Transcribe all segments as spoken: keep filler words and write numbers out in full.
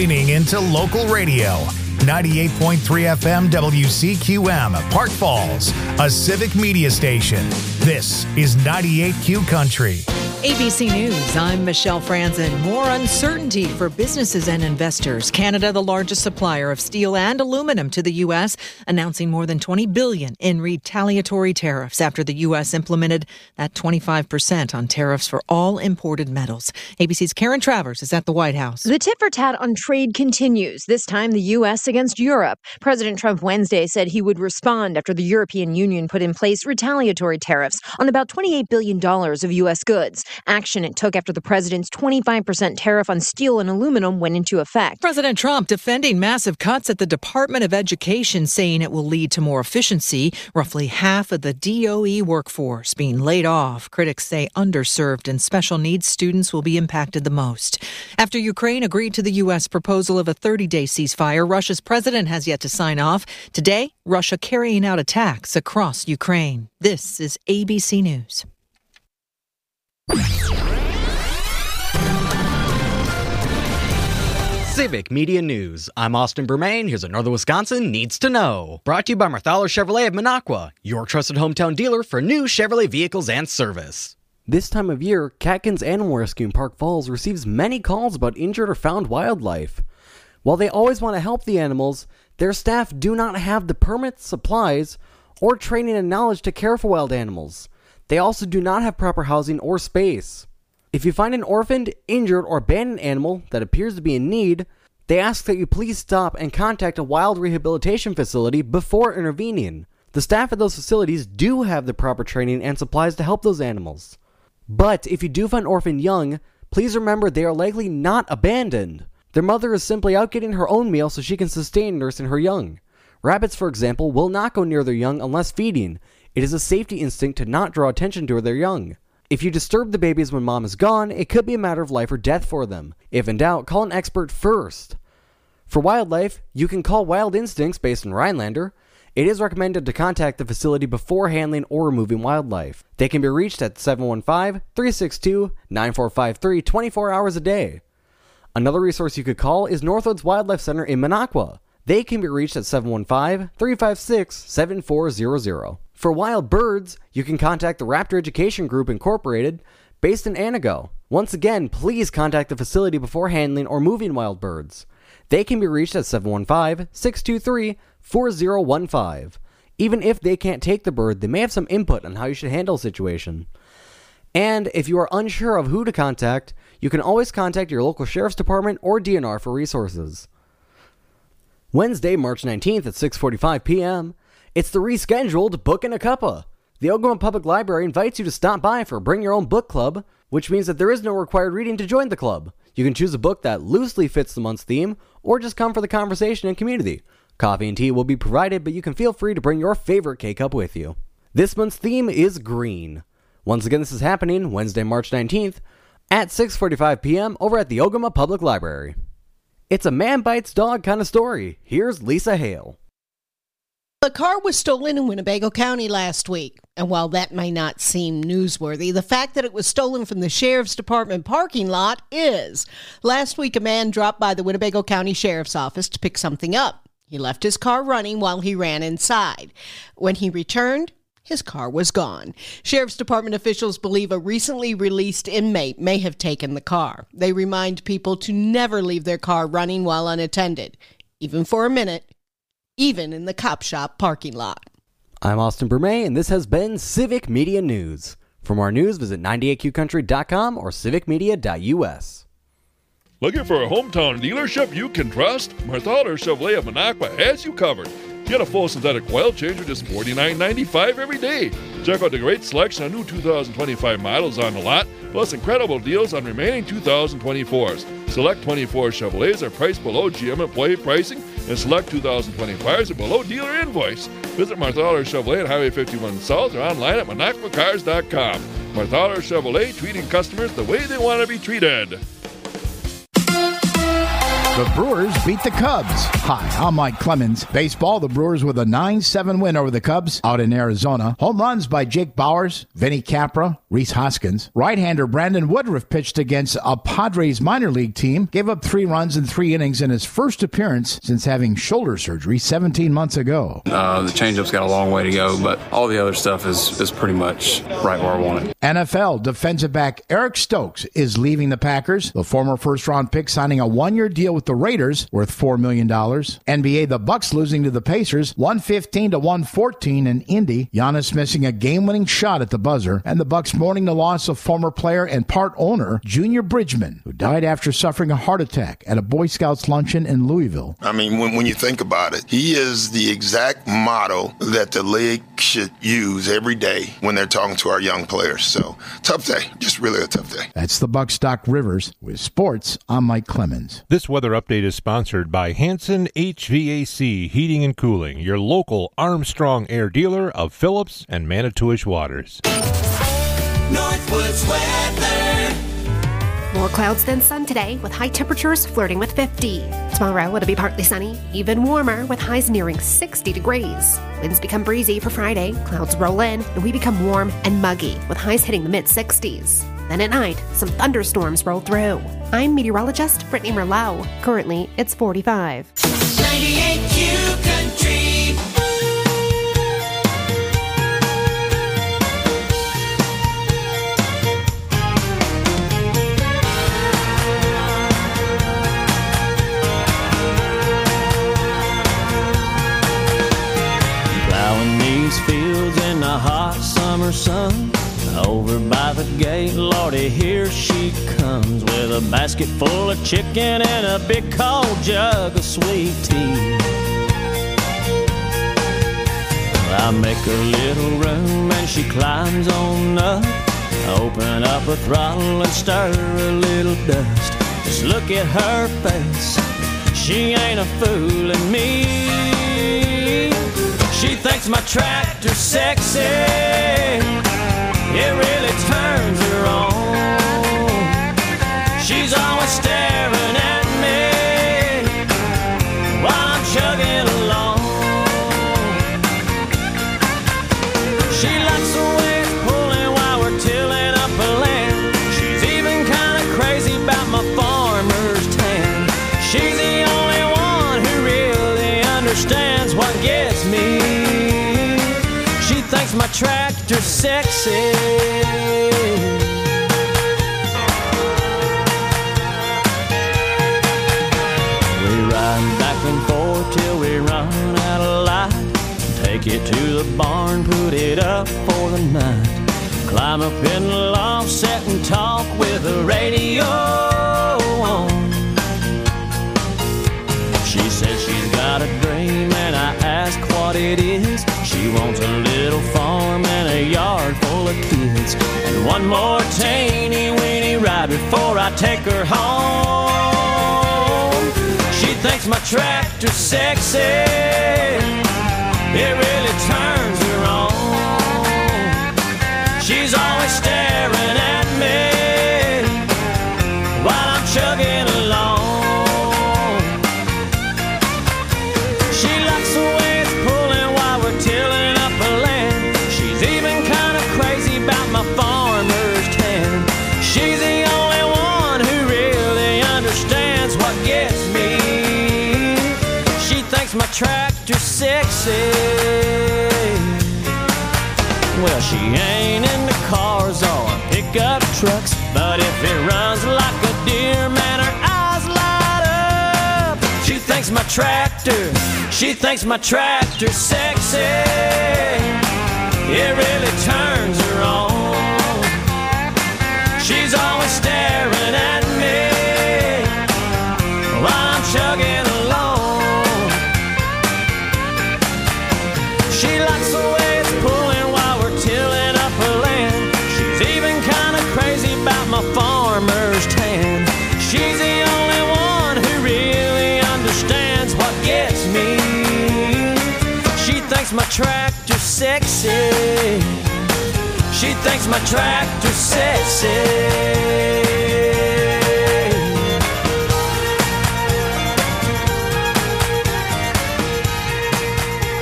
leaning into local radio. ninety-eight point three F M W C Q M, Park Falls, a civic media station. This is ninety-eight Q Country. A B C News, I'm Michelle Franzen. More uncertainty for businesses and investors. Canada, the largest supplier of steel and aluminum to the U S, announcing more than twenty billion dollars in retaliatory tariffs after the U S implemented that twenty-five percent on tariffs for all imported metals. A B C's Karen Travers is at the White House. The tit for tat on trade continues, this time the U S against Europe. President Trump Wednesday said he would respond after the European Union put in place retaliatory tariffs on about twenty-eight billion dollars of U S goods. Action it took after the president's twenty-five percent tariff on steel and aluminum went into effect. President Trump defending massive cuts at the Department of Education, saying it will lead to more efficiency. Roughly half of the D O E workforce being laid off. Critics say underserved and special needs students will be impacted the most. After Ukraine agreed to the U S proposal of a thirty-day ceasefire, Russia's president has yet to sign off. Today, Russia carrying out attacks across Ukraine. This is A B C News. Civic Media News. I'm Austin Bermain. Here's what Northern Wisconsin needs to know. Brought to you by Marthaler Chevrolet of Minocqua, your trusted hometown dealer for new Chevrolet vehicles and service. This time of year, Catkins Animal Rescue in Park Falls receives many calls about injured or found wildlife. While they always want to help the animals, their staff do not have the permits, supplies, or training and knowledge to care for wild animals. They also do not have proper housing or space. If you find an orphaned, injured, or abandoned animal that appears to be in need, they ask that you please stop and contact a wild rehabilitation facility before intervening. The staff at those facilities do have the proper training and supplies to help those animals. But if you do find orphaned young, please remember they are likely not abandoned. Their mother is simply out getting her own meal so she can sustain nursing her young. Rabbits, for example, will not go near their young unless feeding. It is a safety instinct to not draw attention to their young. If you disturb the babies when mom is gone, it could be a matter of life or death for them. If in doubt, call an expert first. For wildlife, you can call Wild Instincts based in Rhinelander. It is recommended to contact the facility before handling or removing wildlife. They can be reached at seven one five, three six two, nine four five three twenty-four hours a day. Another resource you could call is Northwoods Wildlife Center in Minocqua. They can be reached at seven one five, three five six, seven four zero zero. For wild birds, you can contact the Raptor Education Group Incorporated, based in Anago. Once again, please contact the facility before handling or moving wild birds. They can be reached at seven one five, six two three, four zero one five. Even if they can't take the bird, they may have some input on how you should handle a situation. And if you are unsure of who to contact, you can always contact your local sheriff's department or D N R for resources. Wednesday, March nineteenth at six forty-five p.m., it's the rescheduled Book and a Cuppa. The Ogama Public Library invites you to stop by for a Bring Your Own Book Club, which means that there is no required reading to join the club. You can choose a book that loosely fits the month's theme, or just come for the conversation and community. Coffee and tea will be provided, but you can feel free to bring your favorite K-Cup with you. This month's theme is green. Once again, this is happening Wednesday, March nineteenth at six forty-five p.m. over at the Ogama Public Library. It's a man bites dog kind of story. Here's Lisa Hale. A car was stolen in Winnebago County last week, and while that may not seem newsworthy, the fact that it was stolen from the Sheriff's Department parking lot is. Last week, a man dropped by the Winnebago County Sheriff's Office to pick something up. He left his car running while he ran inside. When he returned, his car was gone. Sheriff's Department officials believe a recently released inmate may have taken the car. They remind people to never leave their car running while unattended, even for a minute, even in the cop shop parking lot. I'm Austin Bermay, and this has been Civic Media News. For more news, visit ninety-eight q country dot com or civic media dot u s. Looking for a hometown dealership you can trust? Marthaler Chevrolet of Minocqua has you covered. Get a full synthetic oil change for just forty-nine ninety-five every day. Check out the great selection of new two thousand twenty-five models on the lot, plus incredible deals on remaining two thousand twenty-fours. Select twenty-four Chevrolets are priced below G M employee pricing, and select two thousand twenty-fives are below dealer invoice. Visit Marthaler Chevrolet at Highway fifty-one South or online at minocqua cars dot com. Marthaler Chevrolet, treating customers the way they want to be treated. The Brewers beat the Cubs. Hi, I'm Mike Clemens. Baseball, the Brewers with a nine seven win over the Cubs out in Arizona. Home runs by Jake Bauers, Vinny Capra, Rhys Hoskins. Right-hander Brandon Woodruff pitched against a Padres minor league team, gave up three runs in three innings in his first appearance since having shoulder surgery seventeen months ago. Uh, the changeup's got a long way to go, but all the other stuff is, is pretty much right where I want it. N F L defensive back Eric Stokes is leaving the Packers. The former first-round pick signing a one-year deal with the Raiders worth four million dollars. N B A, the Bucks losing to the Pacers one fifteen to one fourteen in Indy. Giannis missing a game-winning shot at the buzzer, and the Bucks mourning the loss of former player and part owner Junior Bridgman, who died after suffering a heart attack at a Boy Scouts luncheon in Louisville. I mean, when, when you think about it, he is the exact motto that the league should use every day when they're talking to our young players. So, tough day. Just really a tough day. That's the Bucks Doc Rivers. With sports, I'm Mike Clemens. This weather update is sponsored by Hanson H V A C Heating and Cooling, your local Armstrong Air dealer of Phillips and Manitowish Waters. Northwoods weather. More clouds than sun today, with high temperatures flirting with fifty. Tomorrow it'll be partly sunny, even warmer, with highs nearing sixty degrees. Winds become breezy for Friday, clouds roll in, and we become warm and muggy, with highs hitting the mid-sixties. Then at night, some thunderstorms roll through. I'm meteorologist Brittany Merlot. Currently, it's forty-five. ninety-eight Q Country. Plowing these fields in the hot summer sun. Over by the gate, Lordy, here she comes with a basket full of chicken and a big cold jug of sweet tea. I make her little room and she climbs on up. Open up a throttle and stir a little dust. Just look at her face, she ain't a fooling me. She thinks my tractor's sexy, it really turns her on. She's always staring at me while I'm chugging along. She likes the way it's pulling while we're tilling up a land. She's even kind of crazy about my farmer's tan. She's the only one who really understands what gets me. She thinks my tractor's sexy. We ride back and forth till we run out of light. Take it to the barn, put it up for the night. Climb up in the loft, sit and talk with the radio on. She says she's got a dream and I ask what it is. She wants a little farm and a yard full of kids, and one more teeny weeny ride before I take her home. She thinks my tractor's sexy, it really turns her on. She's always staring at me while I'm chugging along. She likes the way it's pulling while we're tilling up a land. She's even kind of crazy about my farmer's tan. She's the only one who really understands what gets me. She thinks my tractor's sexy. Well, she ain't into cars or pickup trucks, but if it runs like a deer, man, her eyes light up. She thinks my tractor, she thinks my tractor's sexy. It really turns her on. She's always staring at me while I'm chugging along. She likes the way it's pulling while we're tilling up her land. She's even kind of crazy about my farmer's tan. She's the only one who really understands what gets me. She thinks my tractor's sexy. She thinks my tractor's sexy.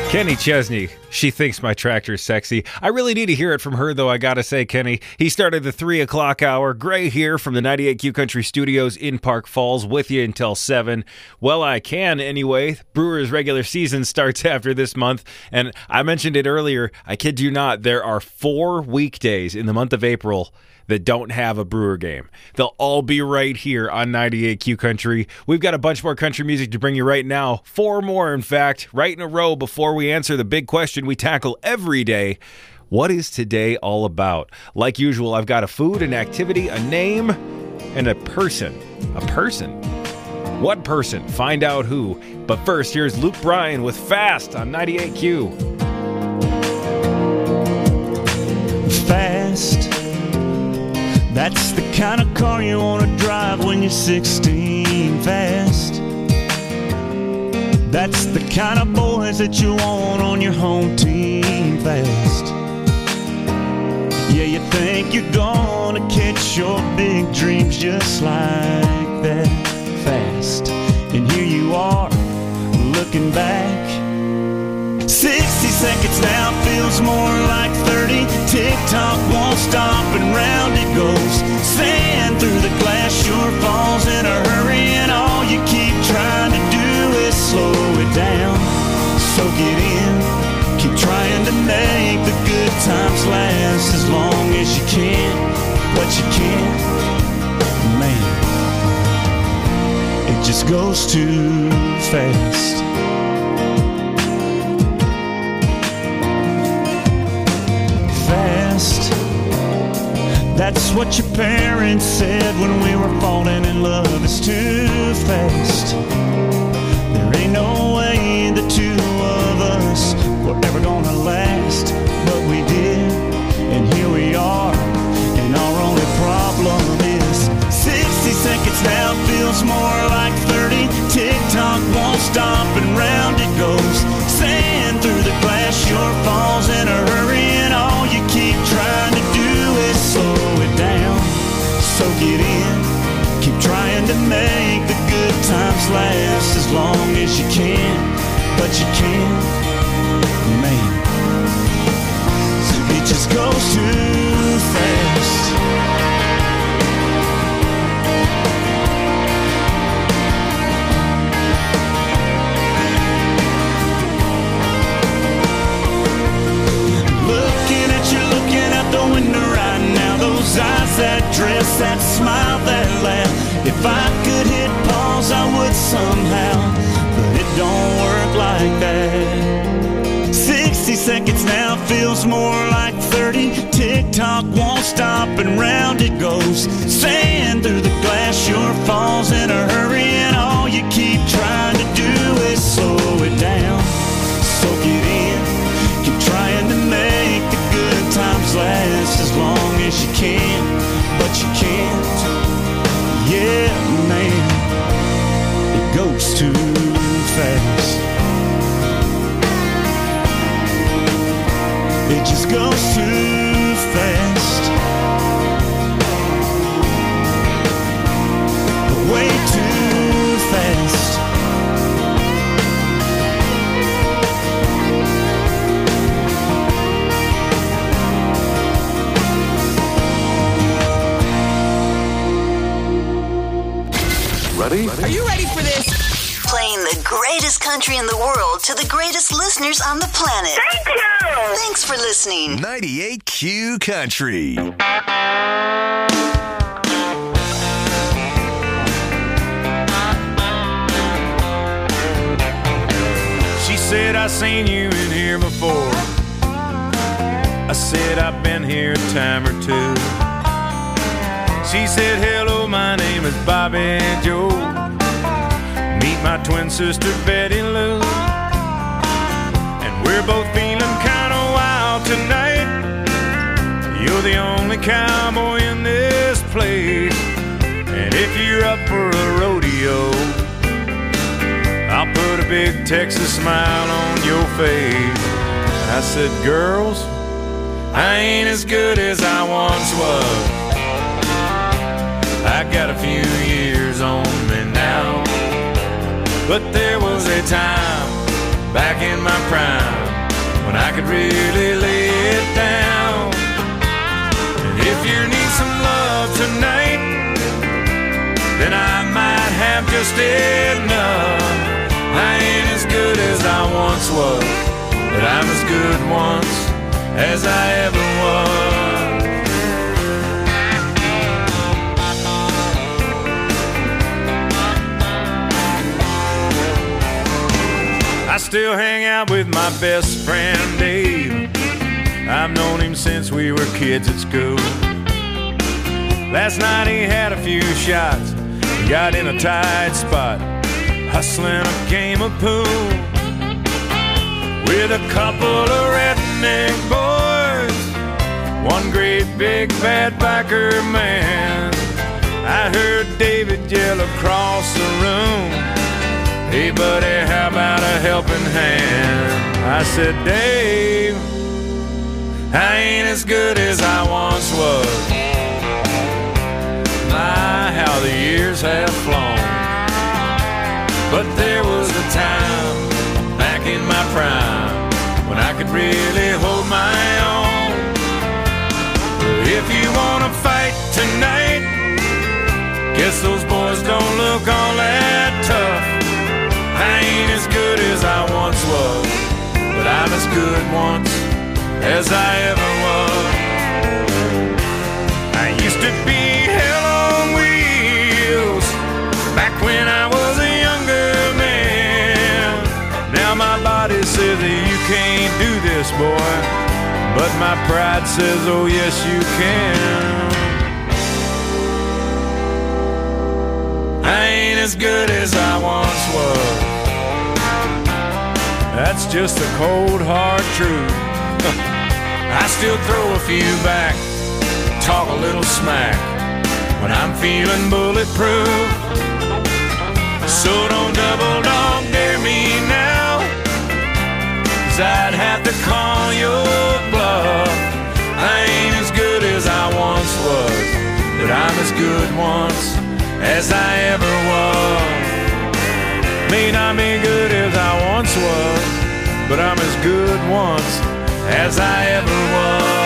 Kenny Chesney, she thinks my tractor's sexy. I really need to hear it from her, though, I gotta say, Kenny. He started the three o'clock hour. Gray here from the ninety-eight Q Country Studios in Park Falls with you until seven. Well, I can anyway. Brewers' regular season starts after this month, and I mentioned it earlier. I kid you not, there are four weekdays in the month of April that don't have a Brewer game. They'll all be right here on ninety-eight Q Country. We've got a bunch more country music to bring you right now. Four more, in fact, right in a row before we answer the big question we tackle every day. What is today all about? Like usual, I've got a food, an activity, a name, and a person. A person? What person? Find out who. But first, here's Luke Bryan with Fast on ninety-eight Q. Fast. That's the kind of car you want to drive when you're sixteen. Fast. That's the kind of boys that you want on your home team. Fast. Yeah, you think you're gonna catch your big dreams just like that. Fast. And here you are, looking back. sixty seconds now feels more like thirty. Tick-tock won't stop and round it goes. Sand through the glass sure falls in a hurry, and all you keep trying to do is slow it down. Soak it in. Keep trying to make the good times last as long as you can. But you can't. Man, it just goes too fast. Fast. That's what your parents said when we were falling in love. It's too fast. There ain't no way the two of us were ever gonna last, but we did, and here we are. And our only problem is sixty seconds now feels more like thirty. Tick-tock won't stop and round it goes. Sand through the glass sure falls in a hurry, and all you keep trying to do is slow it down. Soak it in. Keep trying to make the good times last as long as you can. But you can't. Man, it just goes too fast. Looking at you, looking out the window right now. Those eyes, that dress, that smile, that laugh. If I could hit pause, I would somehow, but it don't work like that. sixty seconds now feels more like thirty. Tick-tock won't stop and round it goes. Sand through the glass sure falls in a hurry, and all you keep trying to do is slow it down. Soak it in. Keep trying to make the good times last as long as you can, but you can't. Yeah, man, it goes too fast. It just goes too fast. Way too fast. Ready? Are you ready for this? Playing the greatest country in the world to the greatest listeners on the planet. Thank you! Thanks for listening. ninety-eight Q Country. She said, I seen you in here before. I said, I've been here a time or two. She said, hello, my name is Bobby Joe. Meet my twin sister, Betty Lou. And we're both feeling kind of wild tonight. You're the only cowboy in this place. And if you're up for a rodeo, I'll put a big Texas smile on your face. I said, girls, I ain't as good as I once was. I got a few years on me now, but there was a time back in my prime when I could really lay it down. And if you need some love tonight, then I might have just enough. I ain't as good as I once was, but I'm as good once as I ever was. I still hang out with my best friend Dave. I've known him since we were kids at school. Last night he had a few shots, got in a tight spot, hustling a game of pool with a couple of redneck boys, one great big bad biker man. I heard David yell across the room, "Hey buddy, how about a helping hand?" I said, "Dave, I ain't as good as I once was. My, how the years have flown. But there was a time back in my prime when I could really hold my own. If you wanna fight tonight, guess those boys don't look all that tough. I ain't as good as I once was, but I'm as good once as I ever was. I used to be hell on wheels back when I was a younger man. Now my body says that you can't do this, boy, but my pride says, oh yes you can. I ain't as good as I once was. That's just the cold hard truth. I still throw a few back, talk a little smack when I'm feeling bulletproof. So don't double dog dare me now, 'cause I'd have to call your bluff. I ain't as good as I once was, but I'm as good once as I ever was. May not be good as I once was, but I'm as good once as I ever was.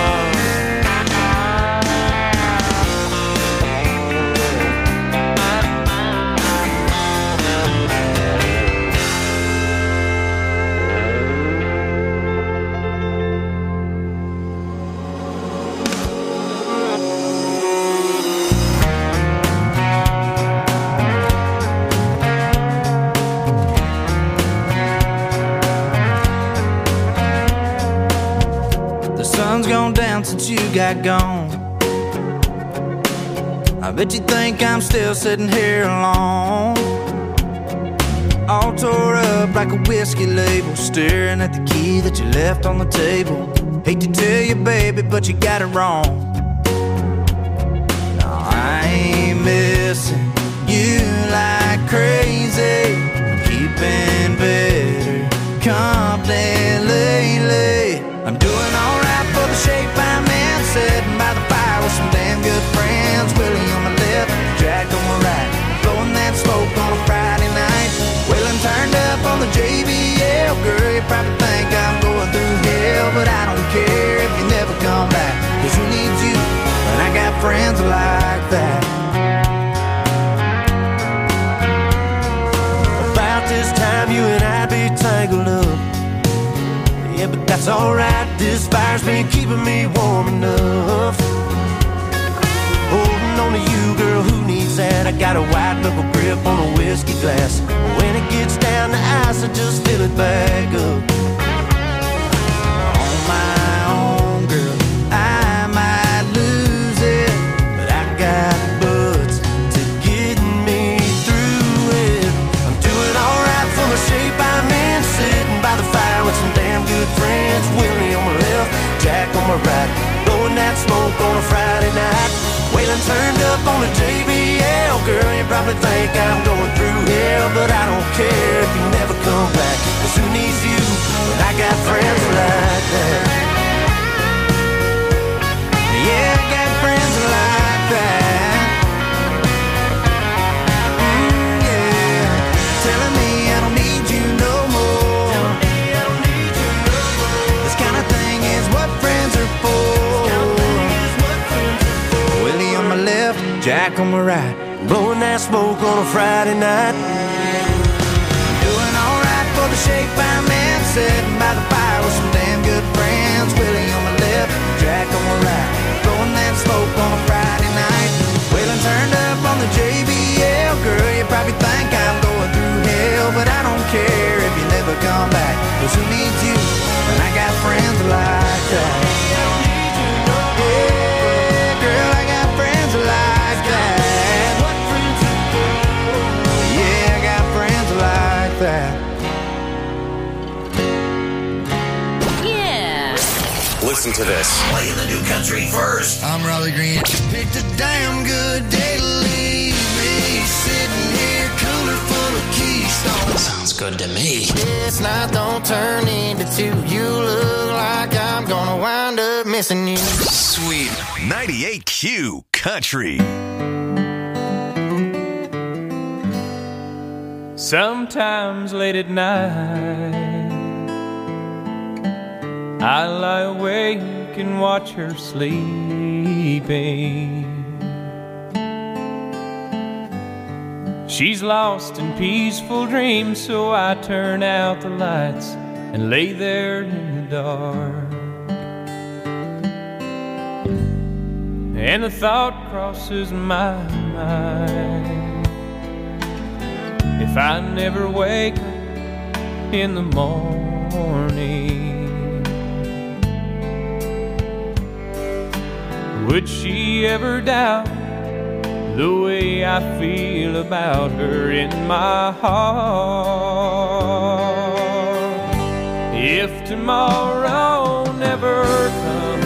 Gone down since you got gone. I bet you think I'm still sitting here alone, all tore up like a whiskey label, staring at the key that you left on the table. Hate to tell you, baby, but you got it wrong. No, I ain't missing you like crazy. I'm keeping better company lately. I'm doing alright for the shape I'm in, sitting by the fire with some damn good friends. Willie on my left, Jack on my right, blowing that smoke on a Friday night. Wailing turned up on the J B L. Girl, you probably think I'm going through hell, but I don't care if you never come back, 'cause who needs you when I got friends like that? About this time you and I be tangled up. Yeah, but that's alright, this fire's been keeping me warm enough. Holding on to you, girl, who needs that? I got a white knuckle grip on a whiskey glass. When it gets down to ice, I just fill it back up. On my own, girl, I might lose it, but I got butts to get me through it. I'm doing alright for the shape I'm in, sitting by the fire with some damn good friends. Willie on my left, Jack on my right, blowing that smoke on a Friday night. Waylon turned up on the J B L. Girl, you probably think I'm going through hell, but I don't care if you never come back, 'cause who needs you when I got friends like that? Yeah, I got friends like that. Mm, yeah, telling me I don't need you no more. Jack on my right, blowing that smoke on a Friday night. Doing alright for the shape I'm in, sitting by the fire with some damn good friends. Willie on my left, Jack on my right, blowing that smoke on a Friday night. Wheeling turned up on the J B L. Girl, you probably think I'm going through hell, but I don't care if you never come back, 'cause who needs you when I got friends like that? Yeah, girl, I got friends like that. Yeah, I got friends like that. Yeah. Listen to this. Playing the new country first. I'm Raleigh Green. Picked a damn good day to leave me, sitting here, cooler full of Keystone. Sounds good to me. This night don't turn into two. You look like I'm gonna wind up missing you. Sweet ninety-eight Q Country. Sometimes late at night I lie awake and watch her sleeping. She's lost in peaceful dreams, so I turn out the lights and lay there in the dark. And the thought crosses my mind, if I never wake up in the morning, would she ever doubt the way I feel about her in my heart? If tomorrow never comes,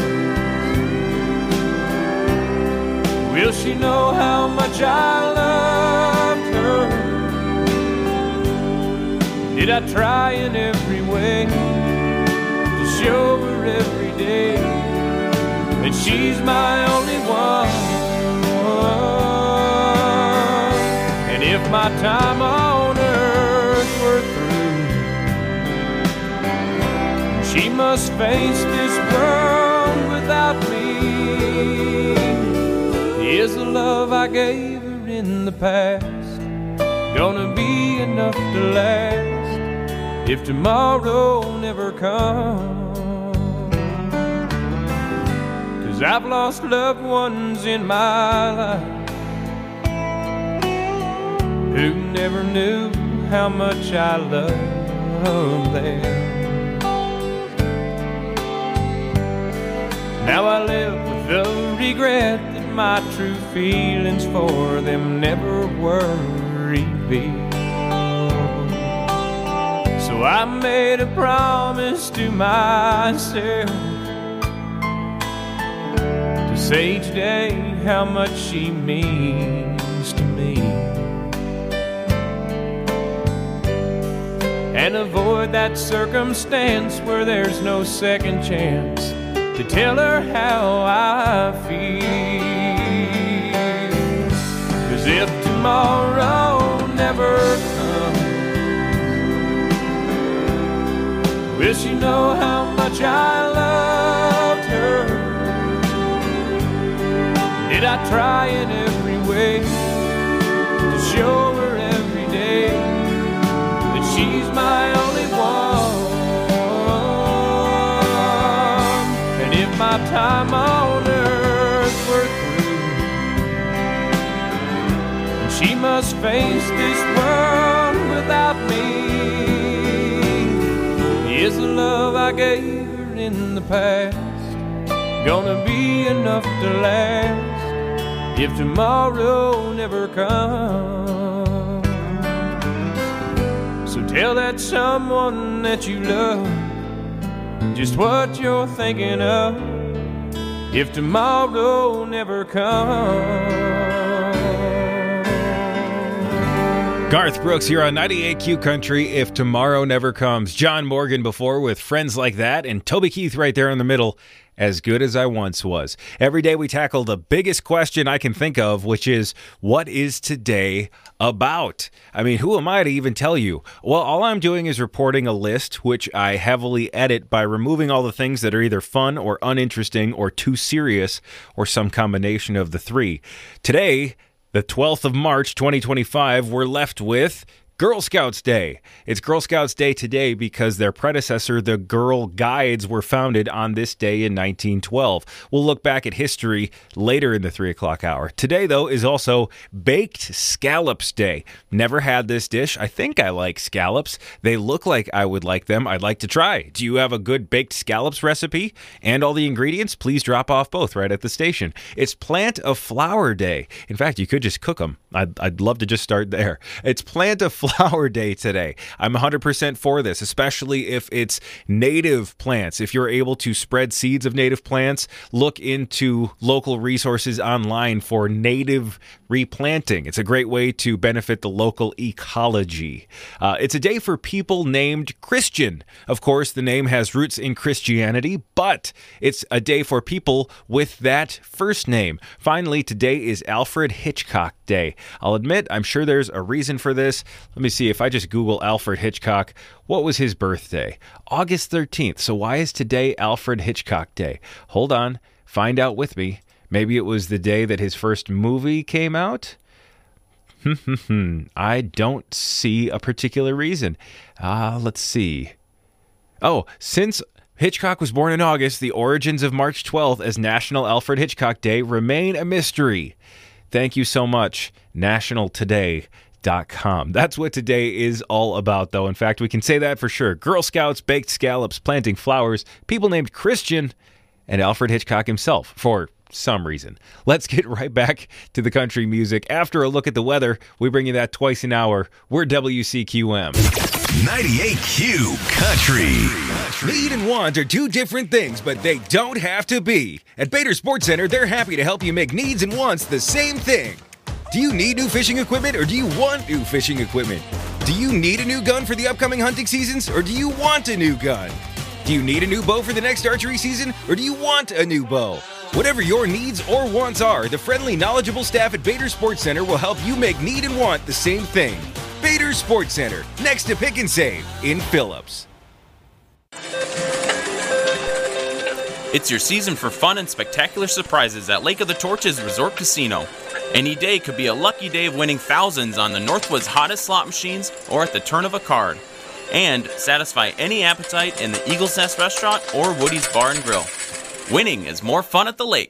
will she know how much I loved her? Did I try in every way to show her every day that she's my only one? And if my time on earth were through, she must face this world without me. Is the love I gave her in the past gonna be enough to last if tomorrow never comes? 'Cause I've lost loved ones in my life who never knew how much I loved them. Now I live with the regret that my true feelings for them never were revealed. So I made a promise to myself to say each day how much she means to me, and avoid that circumstance where there's no second chance to tell her how I feel. 'Cause if tomorrow never comes, will she know how much I loved her? Did I try in every way to show her every day that she's my only one? And if my time on earth were through, she must face this world without me, is the love I gave her in the past gonna be enough to last if tomorrow never comes? So tell that someone that you love just what you're thinking of if tomorrow never comes. Garth Brooks here on ninety-eight Q Country, If Tomorrow Never Comes. John Morgan before with Friends Like That, and Toby Keith right there in the middle. as good as I once was. Every day we tackle the biggest question I can think of, which is, what is today about? I mean, who am I to even tell you? Well, all I'm doing is reporting a list, which I heavily edit by removing all the things that are either fun or uninteresting or too serious or some combination of the three. Today, the twelfth of March, twenty twenty-five, we're left with Girl Scouts Day. It's Girl Scouts Day today because their predecessor, the Girl Guides, were founded on this day in nineteen twelve. We'll look back at history later in the three o'clock hour. Today, though, is also Baked Scallops Day. Never had this dish. I think I like scallops. They look like I would like them. I'd like to try. Do you have a good baked scallops recipe and all the ingredients? Please drop off both right at the station. It's Plant a Flower Day. In fact, you could just cook them. I'd, I'd love to just start there. It's Plant a Flower Day today. I'm one hundred percent for this, especially if it's native plants. If you're able to spread seeds of native plants, look into local resources online for native replanting. It's a great way to benefit the local ecology. Uh, it's a day for people named Christian. Of course, the name has roots in Christianity, but it's a day for people with that first name. Finally, today is Alfred Hitchcock Day. I'll admit, I'm sure there's a reason for this. Let me see, if I just Google Alfred Hitchcock, what was his birthday? August thirteenth. So why is today Alfred Hitchcock Day? Hold on, find out with me. Maybe it was the day that his first movie came out? I don't see a particular reason. Ah, uh, let's see. Oh, since Hitchcock was born in August, the origins of March twelfth as National Alfred Hitchcock Day remain a mystery. Thank you so much, national today dot com. That's what today is all about, though. In fact, we can say that for sure. Girl Scouts, baked scallops, planting flowers, people named Christian, and Alfred Hitchcock himself, for some reason. Let's get right back to the country music. After a look at the weather, we bring you that twice an hour. We're W C Q M. ninety-eight Q Country. Need and want are two different things, but they don't have to be. At Bader Sports Center, they're happy to help you make needs and wants the same thing. Do you need new fishing equipment or do you want new fishing equipment? Do you need a new gun for the upcoming hunting seasons or do you want a new gun? Do you need a new bow for the next archery season or do you want a new bow? Whatever your needs or wants are, the friendly, knowledgeable staff at Bader Sports Center will help you make need and want the same thing. Bader Sports Center, next to Pick and Save in Phillips. It's your season for fun and spectacular surprises at Lake of the Torches Resort Casino. Any day could be a lucky day of winning thousands on the Northwood's hottest slot machines or at the turn of a card. And satisfy any appetite in the Eagle's Nest Restaurant or Woody's Bar and Grill. Winning is more fun at the lake.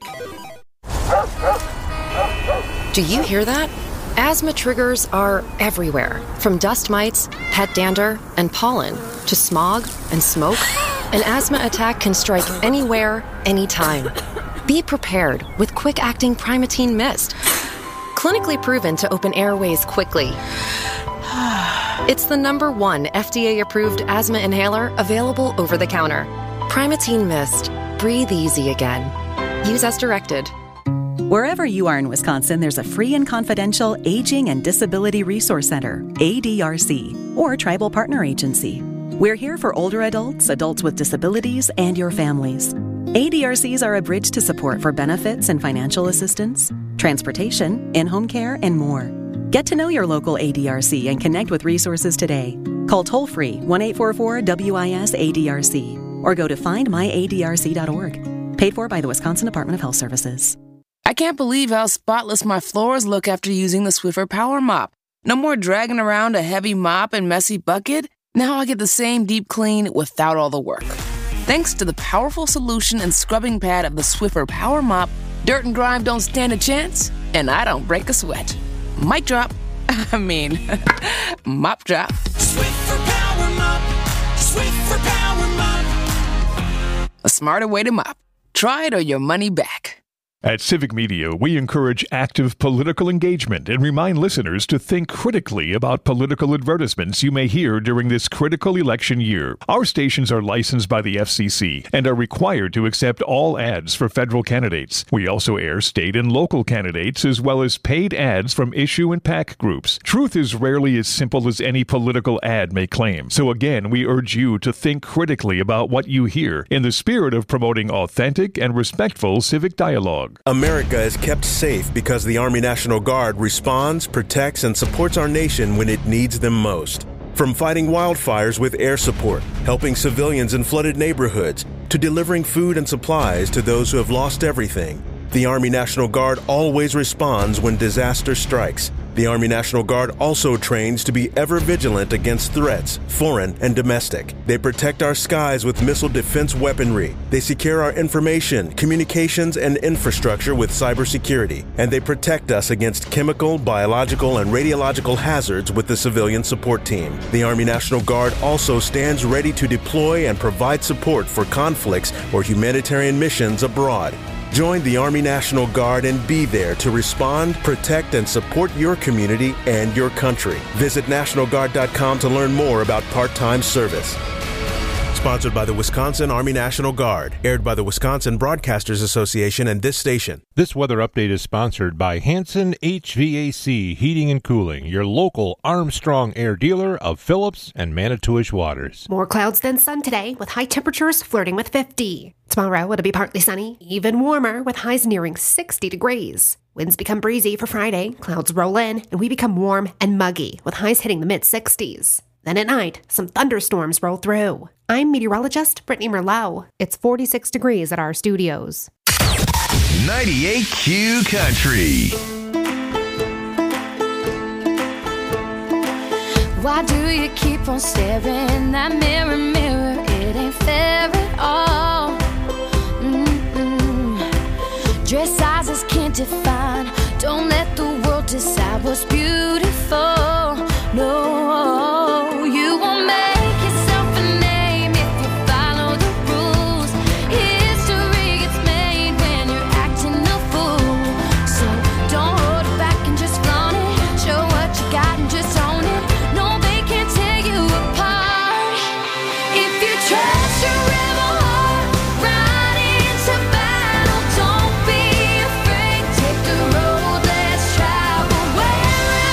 Do you hear that? Asthma triggers are everywhere, from dust mites, pet dander, and pollen, to smog and smoke. An asthma attack can strike anywhere, anytime. Be prepared with quick-acting Primatene Mist. Clinically proven to open airways quickly. It's the number one F D A-approved asthma inhaler available over the counter. Primatene Mist. Breathe easy again. Use as directed. Wherever you are in Wisconsin, there's a free and confidential Aging and Disability Resource Center, A D R C, or Tribal Partner Agency. We're here for older adults, adults with disabilities, and your families. A D R Cs are a bridge to support for benefits and financial assistance, transportation, in-home care, and more. Get to know your local A D R C and connect with resources today. Call toll-free one eight four four W I S A D R C or go to find my A D R C dot org. Paid for by the Wisconsin Department of Health Services. I can't believe how spotless my floors look after using the Swiffer Power Mop. No more dragging around a heavy mop and messy bucket. Now I get the same deep clean without all the work. Thanks to the powerful solution and scrubbing pad of the Swiffer Power Mop, dirt and grime don't stand a chance, and I don't break a sweat. Mic drop. I mean, mop drop. Swiffer Power Mop. Swiffer Power Mop. A smarter way to mop. Try it or your money back. At Civic Media, we encourage active political engagement and remind listeners to think critically about political advertisements you may hear during this critical election year. Our stations are licensed by the F C C and are required to accept all ads for federal candidates. We also air state and local candidates as well as paid ads from issue and PAC groups. Truth is rarely as simple as any political ad may claim. So again, we urge you to think critically about what you hear in the spirit of promoting authentic and respectful civic dialogue. America is kept safe because the Army National Guard responds, protects, and supports our nation when it needs them most. From fighting wildfires with air support, helping civilians in flooded neighborhoods, to delivering food and supplies to those who have lost everything, the Army National Guard always responds when disaster strikes. The Army National Guard also trains to be ever vigilant against threats, foreign and domestic. They protect our skies with missile defense weaponry. They secure our information, communications, and infrastructure with cybersecurity. And they protect us against chemical, biological, and radiological hazards with the civilian support team. The Army National Guard also stands ready to deploy and provide support for conflicts or humanitarian missions abroad. Join the Army National Guard and be there to respond, protect, and support your community and your country. Visit National Guard dot com to learn more about part-time service. Sponsored by the Wisconsin Army National Guard. Aired by the Wisconsin Broadcasters Association and this station. This weather update is sponsored by Hanson H V A C Heating and Cooling, your local Armstrong Air dealer of Phillips and Manitowish waters. More clouds than sun today, with high temperatures flirting with fifty. Tomorrow it'll be partly sunny, even warmer, with highs nearing sixty degrees. Winds become breezy for Friday, clouds roll in, and we become warm and muggy, with highs hitting the mid-sixties. Then at night, some thunderstorms roll through. I'm meteorologist Brittany Merlot. It's forty-six degrees at our studios. ninety-eight Q Country. Why do you keep on staring in that mirror, mirror? It ain't fair at all. Mm-mm. Dress sizes can't define. Don't let the world decide what's beautiful. No, you won't make yourself a name if you follow the rules. History gets made when you're acting a fool. So don't hold it back and just flaunt it. Show what you got and just own it. No, they can't tear you apart. If you trust your rebel heart, ride into battle. Don't be afraid. Take the road less traveled. Wear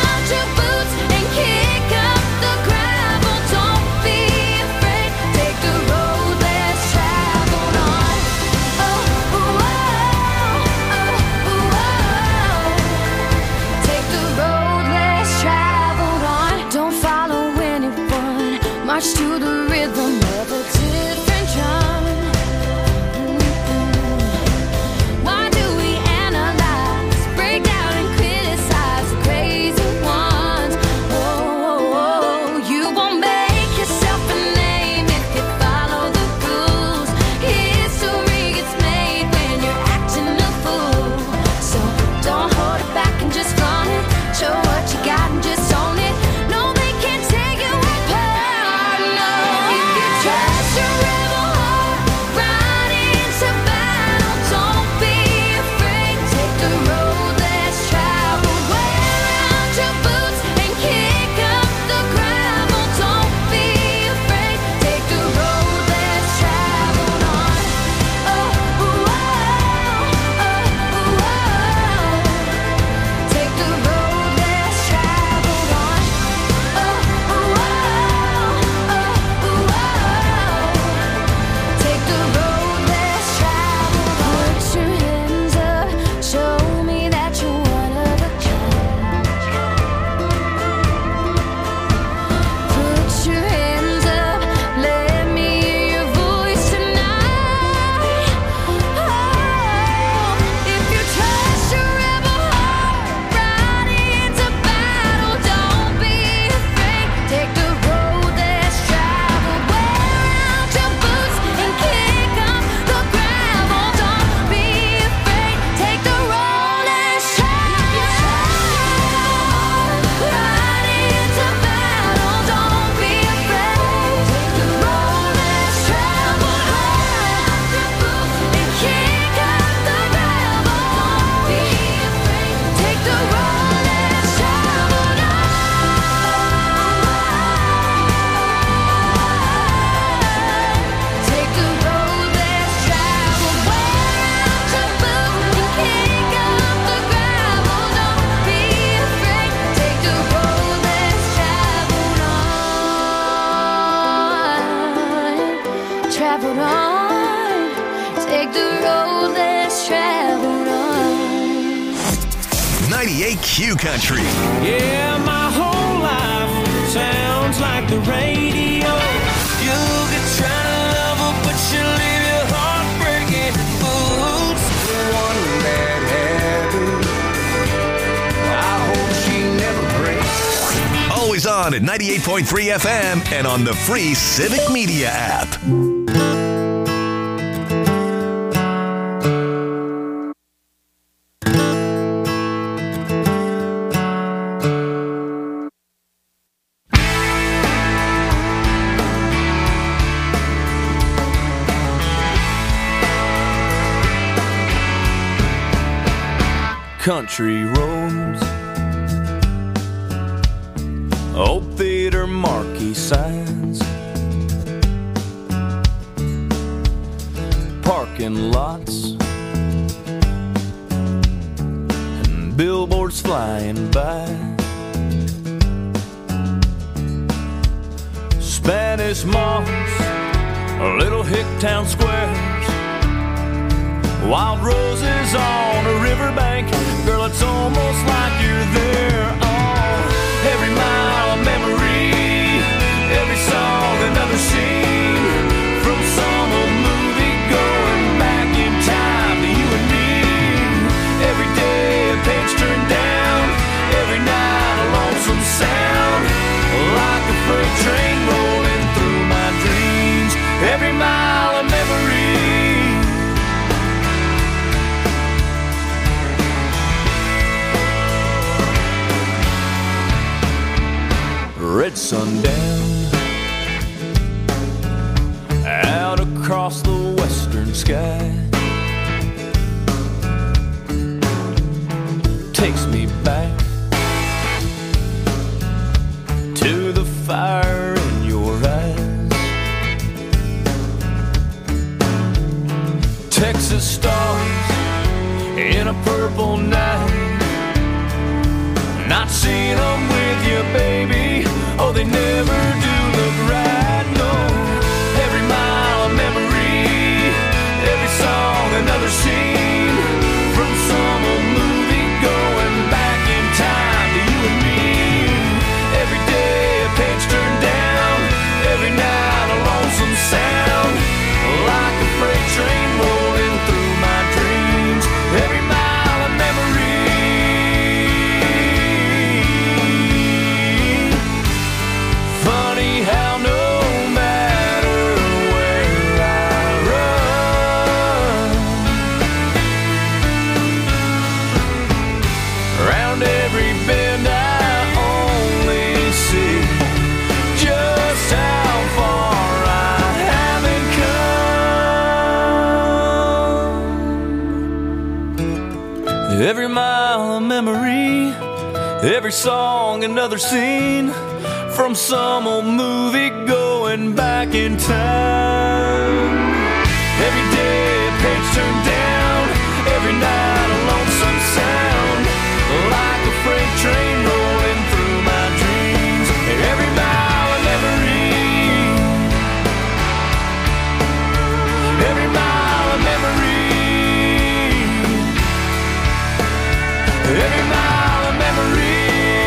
ninety-eight Q Country. Yeah, my whole life sounds like the radio. You could try to love her, but she'll leave your heart breaking. Ooh, the one that had her, I hope she never breaks. Always on at ninety-eight point three F M and on the free Civic Media app. Country roads, old theater marquee signs, parking lots, and billboards flying by. Spanish moss, little hick town squares, wild roses on a riverbank. Girl, it's almost like you're there. Oh, every mile of memory, every song another scene, from some old movie going back in time to you and me. Every day a page turned down, every night a lonesome sound, like a freight train rolling through my dreams. Every mile of memory. Red sundown out across the western sky takes me back to the fire in your eyes. Texas stars in a purple night, not seen them with you, baby. Oh, they never do look right, no. Every mile of memory, every song another scene, from some old movie going back in time to you and me. Every day a page turned down, every night a lonesome sound, like a freight train rolling through my dreams. Every mile of memory. Funny how no matter where I run, around every bend I only see just how far I haven't come. Every mile of memory, every song another scene, from some old movie going back in time. Every day a page turned down, every night a lonesome sound, like a freight train rolling through my dreams. Every mile of memory, every mile of memory, every mile of memory.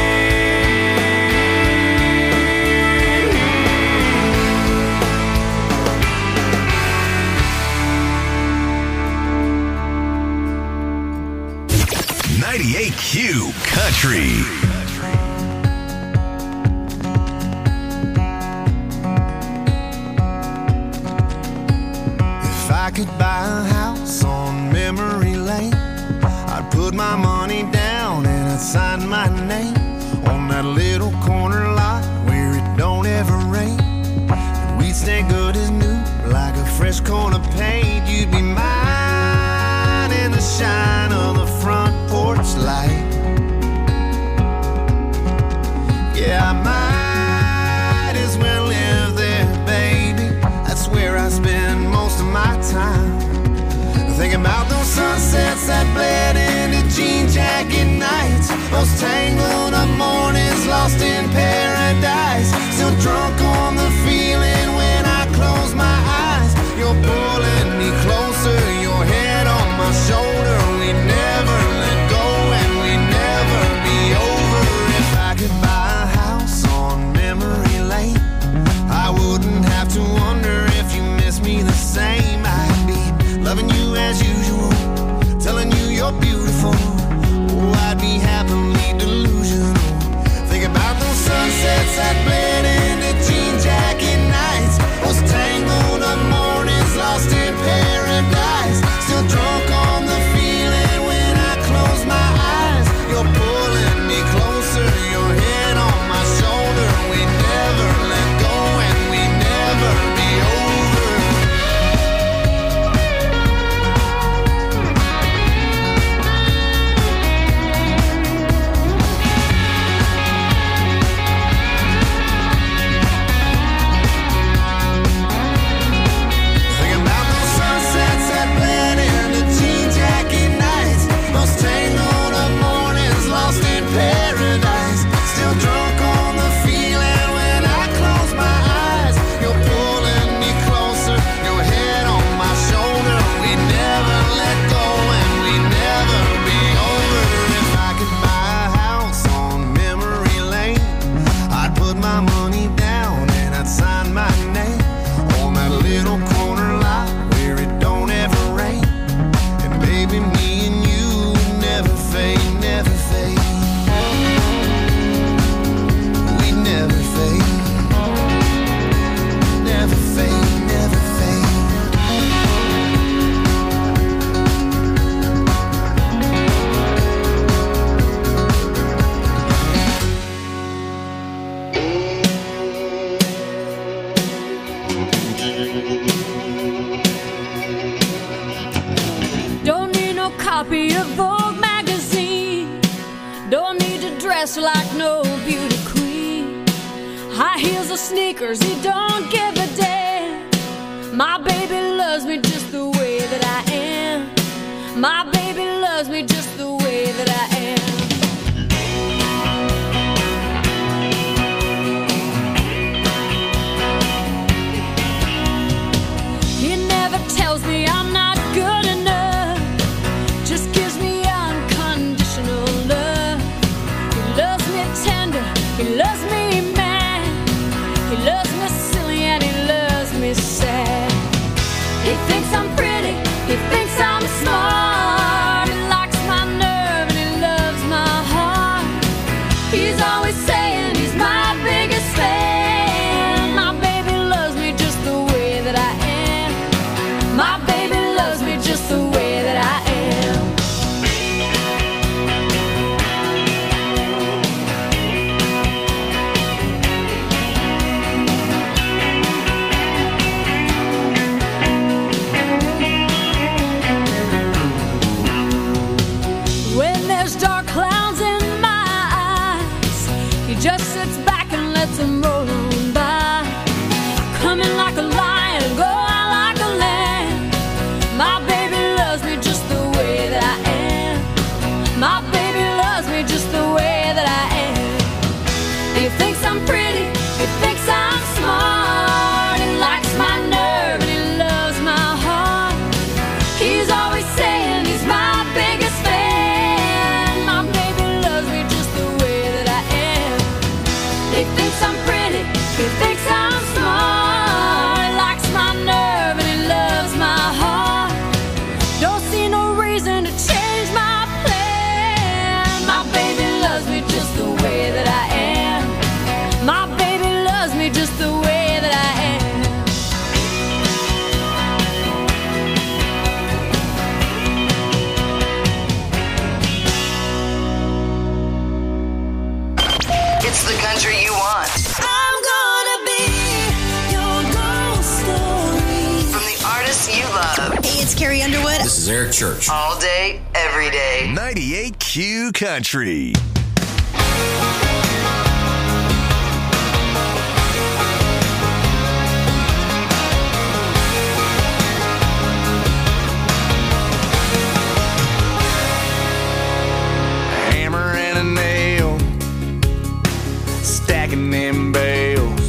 ninety-eight Q Country. If I could buy a house on memory lane, I'd put my money down and I'd sign my name on that little corner lot where it don't ever rain. And we'd stay good as new, like a fresh coat of paint. You'd be mine in the shine of the front porch light. Yeah, I might as well live there, baby. That's where I spend most of my time. Thinking about those sunsets that bled into jean jacket nights, those tangled up mornings lost in paradise. Still drunk on the feeling when I close my eyes. You're pulling me closer, your head on my shoulder. We never let go and we never don't need to dress like no beauty queen. High heels or sneakers, he don't give a damn. My baby loves me just the way that I am. My baby loves me just the way that I am. He never tells me I'm not good enough, just gives me unconditional love. He loves me tender, he loves me mad, he loves me silly and he loves me sad. He thinks I'm pretty, he thinks I'm smart, he likes my nerve and he loves my heart. He's always saying he's my biggest fan. My baby loves me just the way that I am. My baby loves me just the way that I am. When there's dark clouds in my eyes, he just sits back and lets them roll on by. Come in like a lion, go out like a lamb. My baby loves me just the way that I am. My baby loves me just the way that I am. He thinks I'm pretty, he thinks I'm smart, he likes my nerve and he loves my heart. He's always saying he's my biggest fan. My baby loves me just the way that I am. He thinks I'm pretty, he thinks I'm smart, he likes my nerve and he loves my heart. Don't see no reason to change my plan. My baby loves me just the way that I am. My baby loves me just the way that I am. It's the country you want. I'm gonna be your ghost story. From the artists you love. Hey, it's Carrie Underwood. This is Eric Church. All day, every day. ninety-eight Q Country. A hammer and a nail, stacking them bales.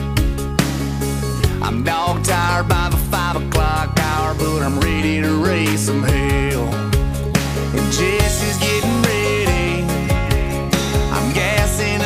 I'm dog tired by the five o'clock hour, but I'm ready to raise some hell. And Jesse's getting ready, I'm gassing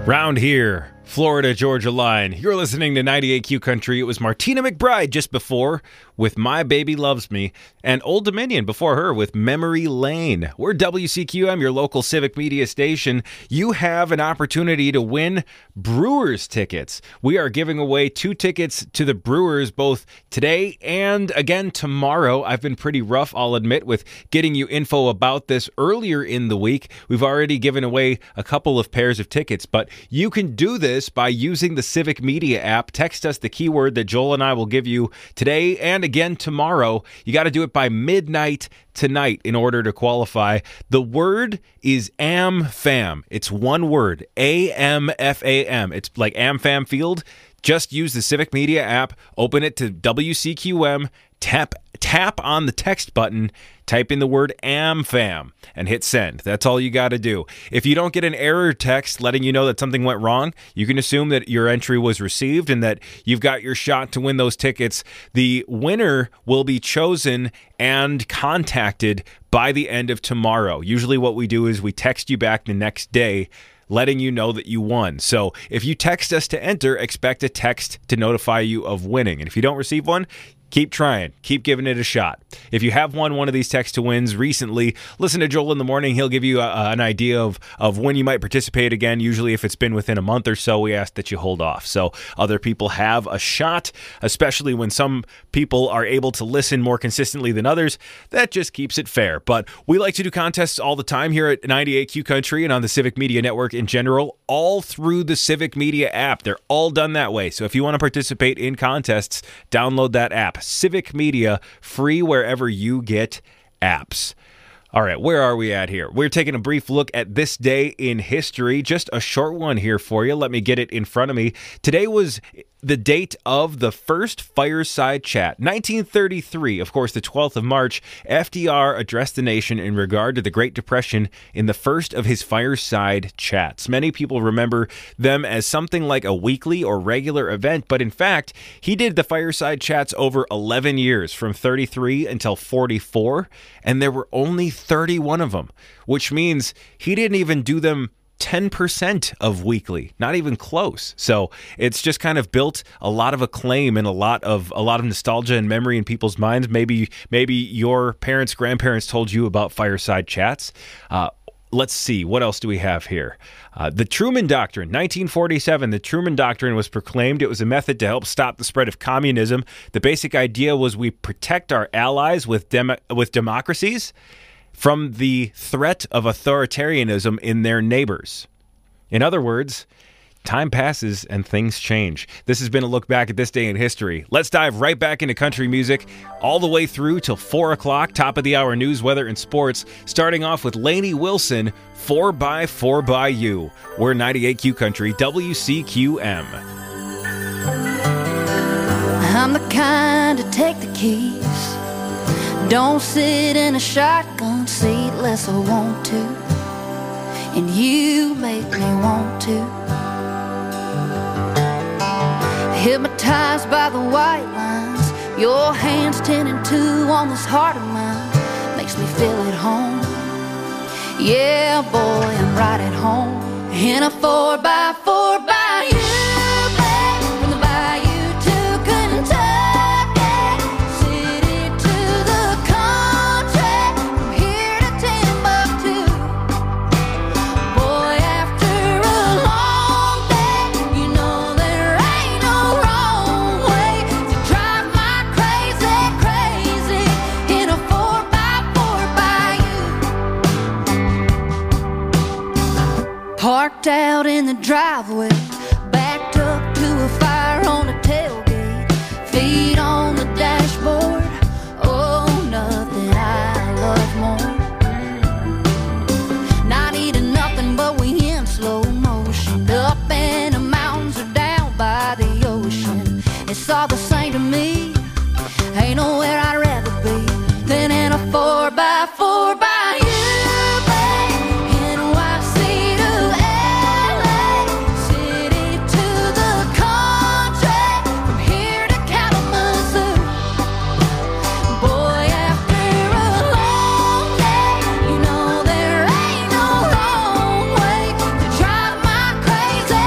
Round here, Florida Georgia line. You're listening to ninety-eight Q Country. It was Martina McBride just before with My Baby Loves Me, and Old Dominion before her with Memory Lane. We're W C Q M, your local civic media station. You have an opportunity to win Brewers tickets. We are giving away two tickets to the Brewers both today and again tomorrow. I've been pretty rough, I'll admit, with getting you info about this earlier in the week. We've already given away a couple of pairs of tickets, but you can do this by using the Civic Media app. Text us the keyword that Joel and I will give you today and again tomorrow. You got to do it by midnight tonight in order to qualify. The word is AmFam. It's one word, A M F A M. It's like AmFam Field. Just use the Civic Media app, open it to W C Q M, tap tap on the text button, type in the word AmFam, and hit send. That's all you got to do. If you don't get an error text letting you know that something went wrong, you can assume that your entry was received and that you've got your shot to win those tickets. The winner will be chosen and contacted by the end of tomorrow. Usually what we do is we text you back the next day letting you know that you won. So if you text us to enter, expect a text to notify you of winning. And if you don't receive one, keep trying. Keep giving it a shot. If you have won one of these text to wins recently, listen to Joel in the morning. He'll give you a, an idea of, of when you might participate again. Usually if it's been within a month or so, we ask that you hold off so other people have a shot, especially when some people are able to listen more consistently than others. That just keeps it fair. But we like to do contests all the time here at ninety-eight Q Country and on the Civic Media Network in general, all through the Civic Media app. They're all done that way. So if you want to participate in contests, download that app. Civic Media, free wherever you get apps. All right, where are we at here? We're taking a brief look at this day in history. Just a short one here for you. Let me get it in front of me. Today was the date of the first fireside chat. nineteen thirty-three, of course, the twelfth of March, F D R addressed the nation in regard to the Great Depression in the first of his fireside chats. Many people remember them as something like a weekly or regular event, but in fact, he did the fireside chats over eleven years, from thirty-three until forty-four, and there were only thirty-one of them, which means he didn't even do them ten percent of weekly, not even close. So it's just kind of built a lot of acclaim and a lot of a lot of nostalgia and memory in people's minds. Maybe maybe your parents, grandparents told you about fireside chats. Uh, let's see, what else do we have here? Uh, the Truman Doctrine, nineteen forty-seven. The Truman Doctrine was proclaimed. It was a method to help stop the spread of communism. The basic idea was we protect our allies with dem- with democracies from the threat of authoritarianism in their neighbors. In other words, time passes and things change. This has been a look back at this day in history. Let's dive right back into country music all the way through till four o'clock, top of the hour news, weather, and sports, starting off with Lainey Wilson, four by four by You. We're ninety-eight Q Country, W C Q M. I'm the kind to take the keys, don't sit in a shotgun seat unless I want to, and you make me want to. Hypnotized by the white lines, your hands ten and two on this heart of mine, makes me feel at home. Yeah, boy, I'm right at home in a four by four by you. Parked out in the driveway, backed up to a fire on the tailgate, feet on the dashboard. Oh, nothing I love more. Not eating nothing, but we in slow motion, up in the mountains or down by the ocean. It's all the same to me. Ain't nowhere I'd rather be than in a four by four by you. Crazy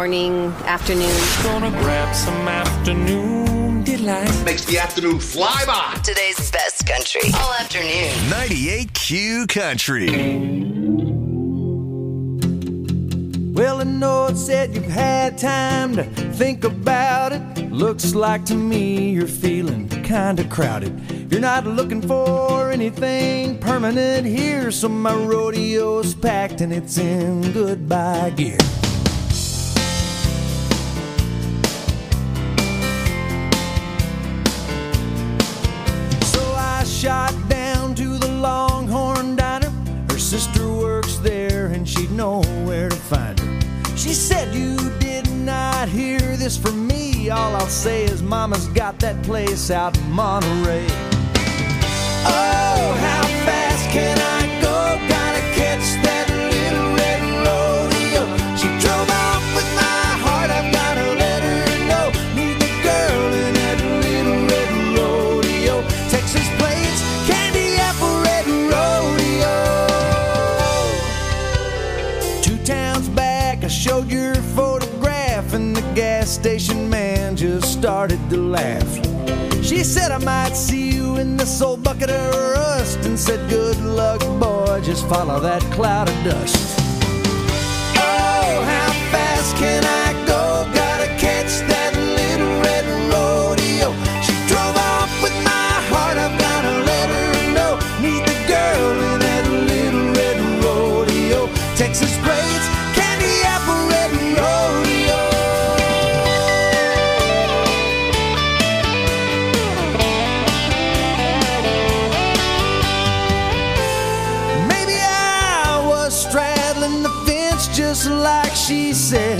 morning, afternoon. Gonna grab some afternoon delight. Makes the afternoon fly by. Today's best country. All afternoon. ninety-eight Q Country. Well, I know it said you've had time to think about it. Looks like to me you're feeling kinda crowded. You're not looking for anything permanent here, so my rodeo's packed and it's in goodbye gear. So I shot down to the Longhorn Diner. Her sister works there and she'd know where to find her. She said you did not hear this from me. All I'll say is Mama's got that place out in Monterey. Oh, how fast can I go? Gotta catch that little red rodeo. She drove off with my heart, I've gotta let her know. Meet the girl in that little red rodeo. Texas plates, candy apple red rodeo. Two towns back I showed your photograph and the gas station man just started to laugh. She said I might see you in this old bucket of rust, and said good luck boy, just follow that cloud of dust. Oh, how fast can I go? Gotta catch that little red rodeo. She drove off with my heart, I've gotta let her know. Meet the girl in that little red rodeo. Texas plates, candy apple red rodeo. Maybe I was straddling the fence just like she said.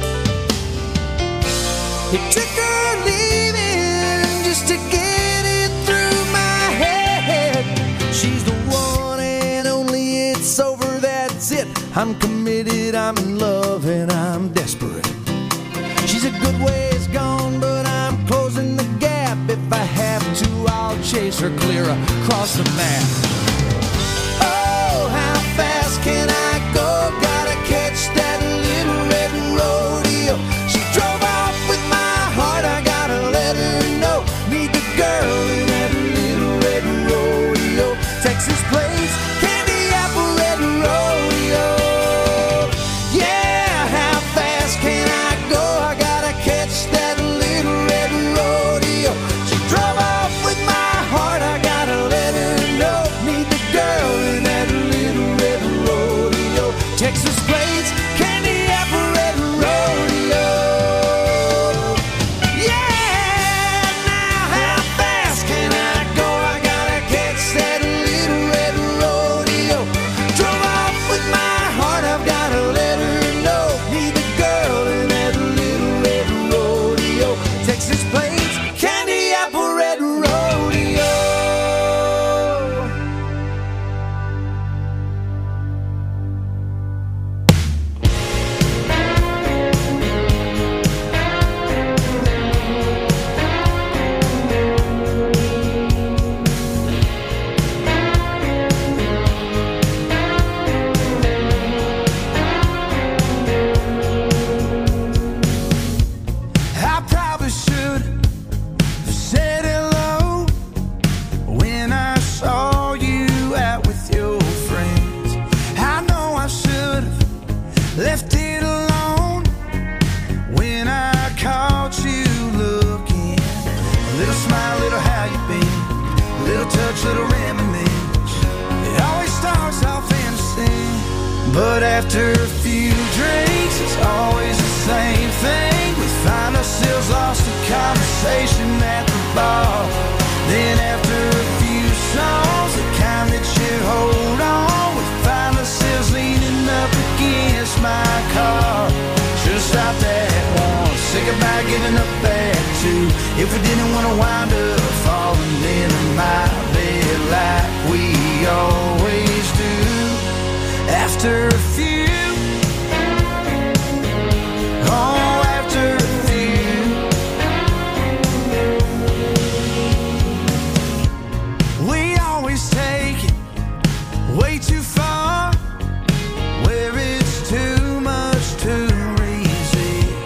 It took her leaving just to get it through my head. She's the one and only, it's over, that's it. I'm committed, I'm in love, and I'm desperate. She's a good ways gone, but I'm closing the gap. If I have to, I'll chase her clear across the map. Oh, how fast can I go? Gotta catch that little red rodeo. She drove off with my heart, I gotta let her know. Meet the girl in that little red rodeo. Texas plates, candy apple red rodeo. Yeah, how fast can I go? I gotta catch that little red rodeo. She drove off with my heart, I gotta let her know. Meet the girl in that little red rodeo. Texas plates, candy apple red rodeo. Yeah, now how fast can I go? I gotta catch that little red rodeo. Drove off with my heart, I've gotta let her know. Meet the girl in that little red rodeo. Texas plates, candy apple red rodeo. I probably should have said hello when I saw you out with your friends. I know I should have left it alone when I caught you looking. A little smile, little how you been, a little touch, little reminiscence. It always starts off innocent, but after a few drinks, it's always the same thing. We find ourselves lost in conversation at the bar. Then after a few songs, the kind that should hold on, we find ourselves leaning up against my car. Should've stopped at one, say goodbye, getting up at two. If we didn't want to wind up falling into my bed like we always do. After a few, oh, after a few, we always take it way too far, where it's too much to resist.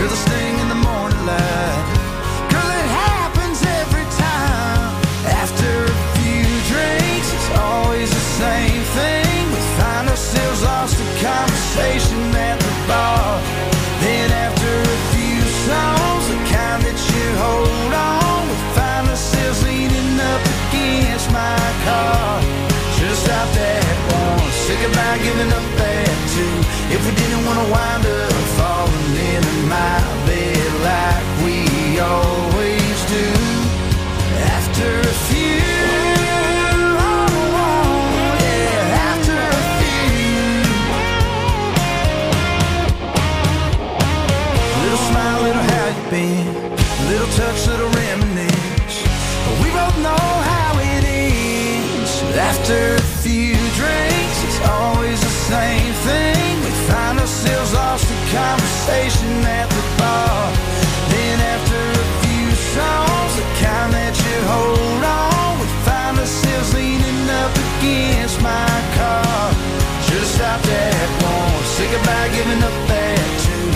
feel the sting in the morning light. Girl, it happens every time. After a few drinks, it's always the same thing. We find ourselves lost in conversation at the bar. Then after a few songs, the kind that you hold on, we find ourselves leaning up against my car. Just stopped at one, say goodbye, giving up at two. If we didn't want to wind up falling into my bed like we always do. After a few, oh, oh, yeah, after a few. Little smile, little how you been, little touch, little reminisce. But we both know how it ends. After a few drinks, it's always the same thing. We find ourselves lost in conversation at the bar. Then after a few songs, the kind that you hold on, we find ourselves leaning up against my car. Should've stopped at one, say goodbye, giving up at two.